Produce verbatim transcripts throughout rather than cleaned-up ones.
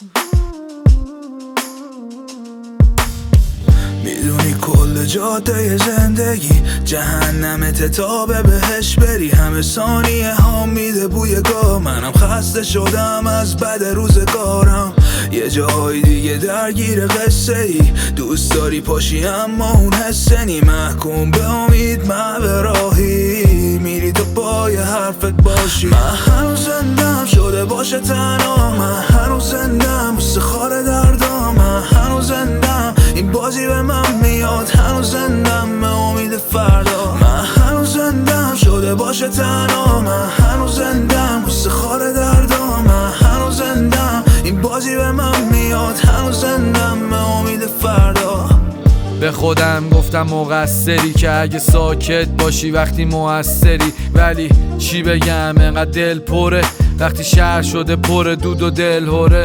میدونی کل جاده زندگی جهنمت تا به بهش بری، همه ثانیه ها میده بوی گاه. منم خسته شدم از بد روزگارم، یه جای دیگه درگیر قصه ای. دوست داری پاشی اما اون حسه نی، محکوم به امید من به راهی میری تو پای حرفت باشی. من هنوز زندم شده باشه تنها، من هنوز زندم واسه خار دردام، من هنوز زندم این بازی به من میاد، هنوز زندم به امید فردا. من هنوز زندم شده باشه تنها، من هنوز زندم واسه خار دردام، من هنوز زندم این بازی به من میاد، هنوز زندم به امید فردا. به خودم گفتم مقصری که اگه ساکت باشی وقتی موثری، ولی چی بگم انقدر دل پره وقتی شهر شده پر دود و دل هره.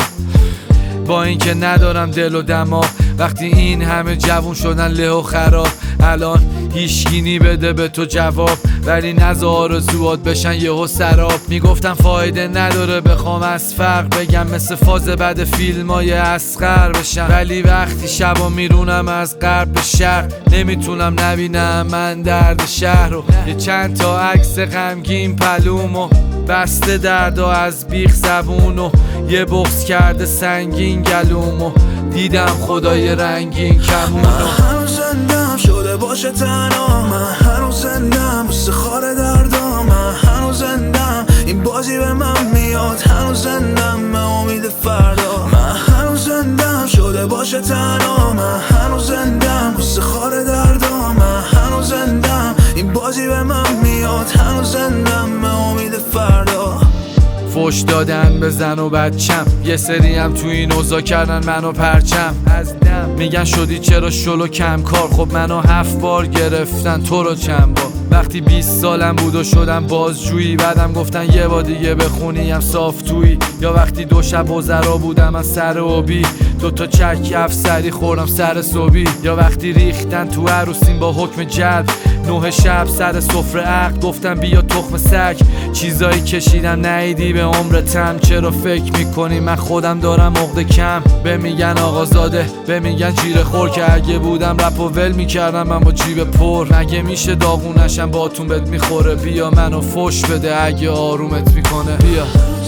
با اینکه ندارم دل و دماغ، وقتی این همه جوون شدن له و خراب، الان هیچگینی بده به تو جواب، ولی نذار آرزوات بشن یهو سراب. میگفتم فایده نداره بخوام از فرق بگم، مثل فاز بعد فیلمای اصغر بشم، ولی وقتی شبا میرونم از غرب به شرق نمیتونم نبینم من درد شهر رو. یه چند تا عکس غمگین پلومو بسته دردا از بیخ زبونو، یه بغض کرده سنگین گلومو، دیدم خدای رنگین کمونو. من هنوز زندم شده باشه تنها، من هنوز زندم واسه خار دردام، من هنوز زندم این بازی به من میاد، هنوز زندم به امید فردا. من هنوز زندم شده باشه تنها، من هنوز زندم واسه خار دردام، من هنوز زندم این بازی به من میاد، هنوز زندم به امید فردا. فوش دادن به زن و بچم، یه سری هم تو این اوضاع کردن منو پرچم از دم. میگن شدی چرا شلو کم کار، خب منو هفت بار گرفتن تو رو چند بار. وقتی بیست سالم بود و شدم بازجویی، بعدم گفتن یه بار دیگه بخونی هم صاف تویی. یا وقتی دو شب وزرا بودم از سر اوبی، دو تا چک افسری خوردم سر صبحی. یا وقتی ریختن تو عروسیم با حکم جلب، نه شب سر سفره عقد گفتم بیا تخم سگ. چیزایی کشیدم نیدی به عمرتم، چرا فکر میکنی من خودم دارم عقده کم؟ به میگن آقازاده، به میگن جیره خور، که اگه بودم رپ و ول میکردم من با جیب پر. مگه میشه داغونشم باتون بهت میخوره؟ بیا منو فوش بده اگه آرومت میکنه. بیا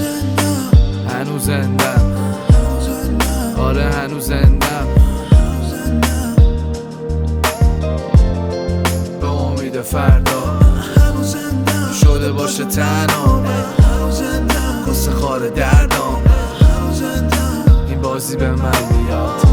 هنوز زندم، آره هنوز زندم به امید فردا. شده باشه تنها واسه خار دردام، این بازی به من میاد.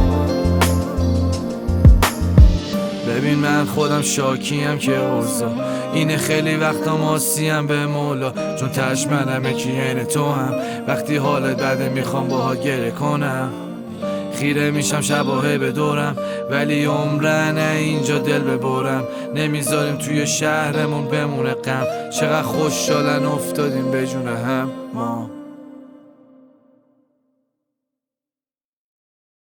ببین من خودم شاکیم که اوضاع اینه، خیلی وقتا ماسیم به مولا، چون تش منم یکی عین تو هم. وقتی حالت بده میخوام باها گره کنم، خیره میشم شباهه به دورم، ولی عمره نه اینجا دل ببرم. نمیذاریم توی شهرمون بمونه غم، چقدر خوشحالن افتادیم به جون هم ما.